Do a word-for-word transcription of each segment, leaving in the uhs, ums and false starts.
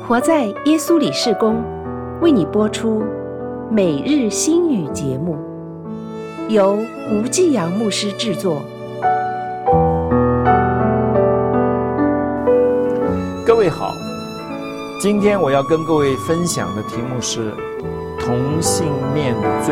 活在耶稣里事工为你播出每日新语节目，由吴季阳牧师制作。 各位好，今天我要跟各位分享的题目是同性恋罪。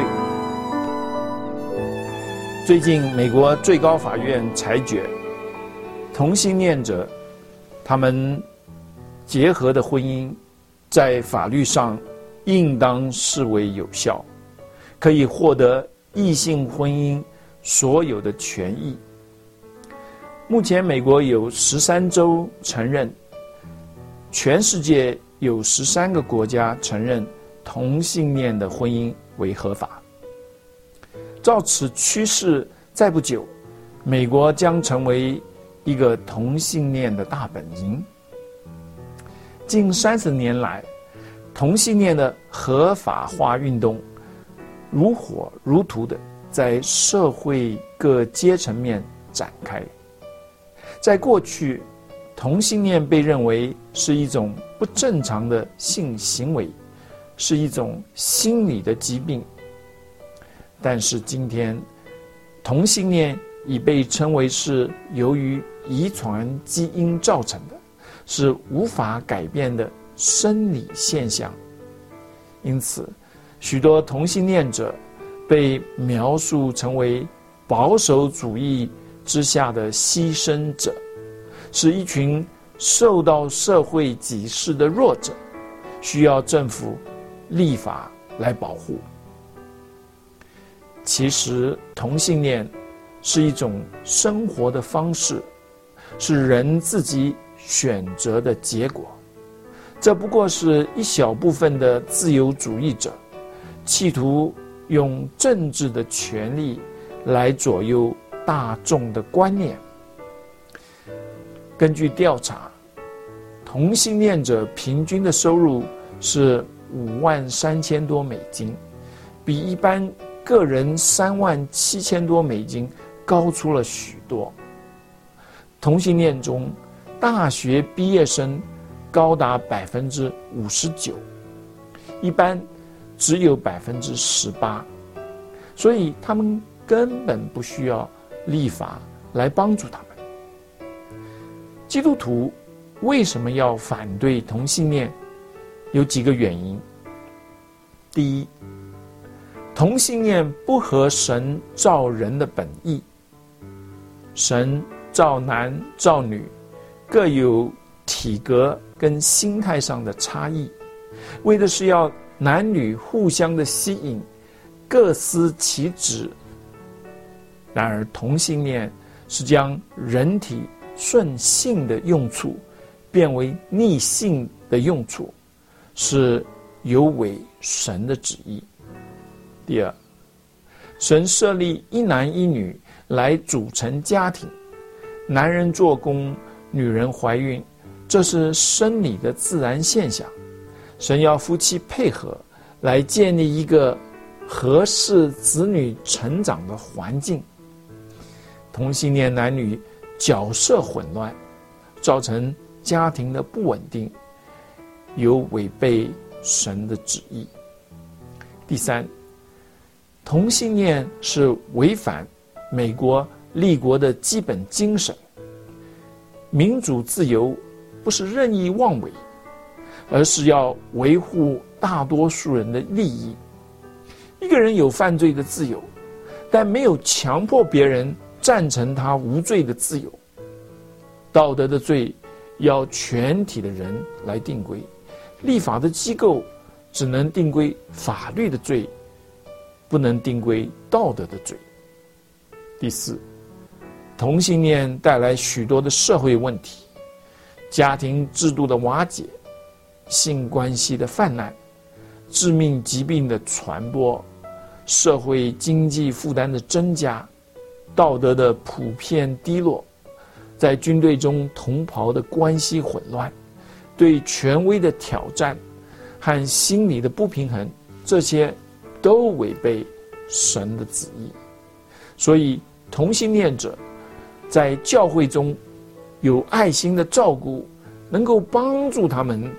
最近美国最高法院裁决，同性恋者他们结合的婚姻在法律上应当视为有效，可以获得异性婚姻所有的权益。目前美国有十三州承认，全世界有十三个国家承认同性恋的婚姻为合法。照此趋势，再不久，美国将成为一个同性恋的大本营。近三十年来，同性恋的合法化运动如火如荼地在社会各阶层面展开。在过去，同性恋被认为是一种不正常的性行为，是一种心理的疾病。但是今天，同性恋已被称为是由于遗传基因造成的，是无法改变的生理现象。因此，许多同性恋者被描述成为保守主义之下的牺牲者，是一群受到社会歧视的弱者，需要政府立法来保护。其实，同性恋是一种生活的方式，是人自己选择的结果。这不过是一小部分的自由主义者企图用政治的权力来左右大众的观念。根据调查，同性恋者平均的收入是五万三千多美金，比一般个人三万七千多美金高出了许多。同性恋中，大学毕业生高达百分之五十九，一般只有百分之十八，所以他们根本不需要立法来帮助他们。基督徒为什么要反对同性恋？有几个原因。第一，同性恋不合神造人的本意。神造男造女，各有体格跟心态上的差异，为的是要男女互相的吸引，各司其职。然而同性恋是将人体顺性的用处变为逆性的用处，是有违神的旨意。第二，神设立一男一女来组成家庭，男人做工，女人怀孕，这是生理的自然现象。神要夫妻配合来建立一个合适子女成长的环境。同性恋男女角色混乱，造成家庭的不稳定，有违背神的旨意。第三，同性恋是违反美国立国的基本精神。民主自由不是任意妄为，而是要维护大多数人的利益。一个人有犯罪的自由，但没有强迫别人赞成他无罪的自由。道德的罪要全体的人来定规，立法的机构只能定规法律的罪，不能定规道德的罪。第四，同性恋带来许多的社会问题，家庭制度的瓦解，性关系的泛滥，致命疾病的传播，社会经济负担的增加，道德的普遍低落，在军队中同袍的关系混乱，对权威的挑战和心理的不平衡，这些都违背神的旨意。所以同性恋者在教会中有爱心的照顾，能够帮助他们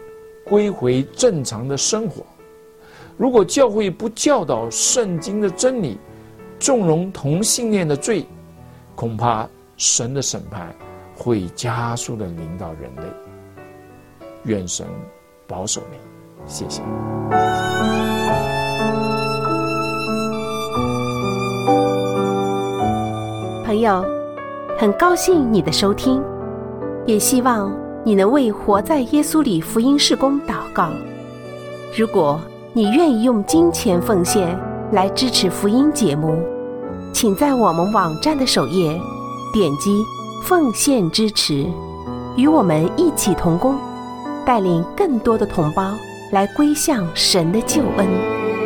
归回正常的生活。如果教会不教导圣经的真理，纵容同性恋的罪，恐怕神的审判会加速地临到人类。愿神保守你，谢谢。 朋友，很高兴你的收听，也希望你能为活在耶稣里福音事工祷告。如果你愿意用金钱奉献来支持福音节目，请在我们网站的首页点击奉献支持，与我们一起同工，带领更多的同胞来归向神的救恩。